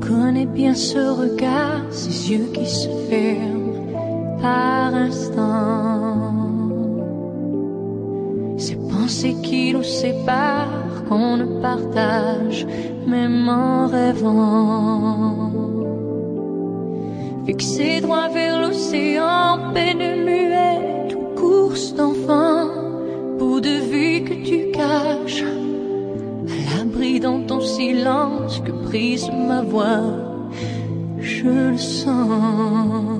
connais bien ce regard, ces yeux qui se ferment par instant. Ces pensées qui nous séparent, qu'on ne partage même en rêvant. Fixé droit vers l'océan, peine muette ou course d'enfant, bout de vie que tu caches, à l'abri dans ton silence que brise ma voix, je le sens.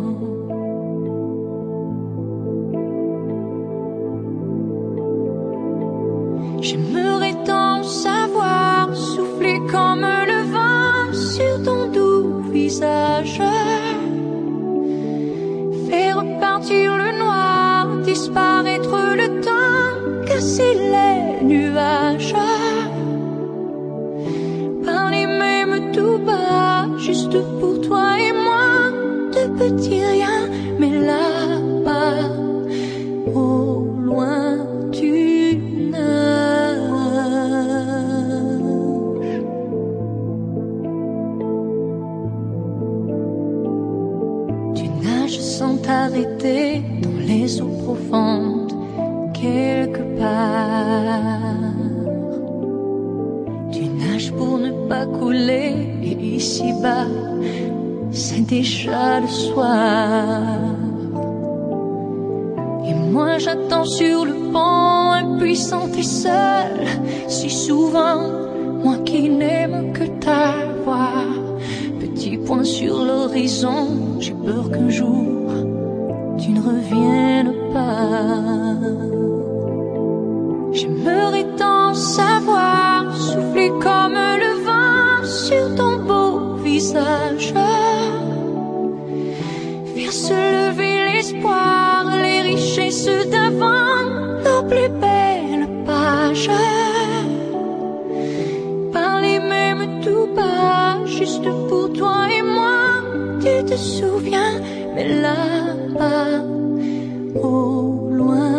J'aimerais tant savoir souffler comme le vent sur ton doux visage, faire repartir le noir, disparaître le temps, casser les nuages, parler même tout bas, juste pour toi et moi, de petits riens, mais là-bas, au loin tu nages. Tu nages sans t'arrêter dans les eaux profondes, quelque part. Tu nages pour ne pas couler, et ici-bas, c'est déjà le soir. Et moi j'attends sur le pont, impuissante et seule, si souvent, moi qui n'aime que ta voix. Petit point sur l'horizon, j'ai peur qu'un jour, tu ne reviennes pas. J'aimerais tant savoir souffler comme le vent sur ton beau visage, faire se lever l'espoir, les richesses d'avant, nos plus belles pages, parler même tout bas, juste pour toi et moi, tu te souviens, mais là-bas, au loin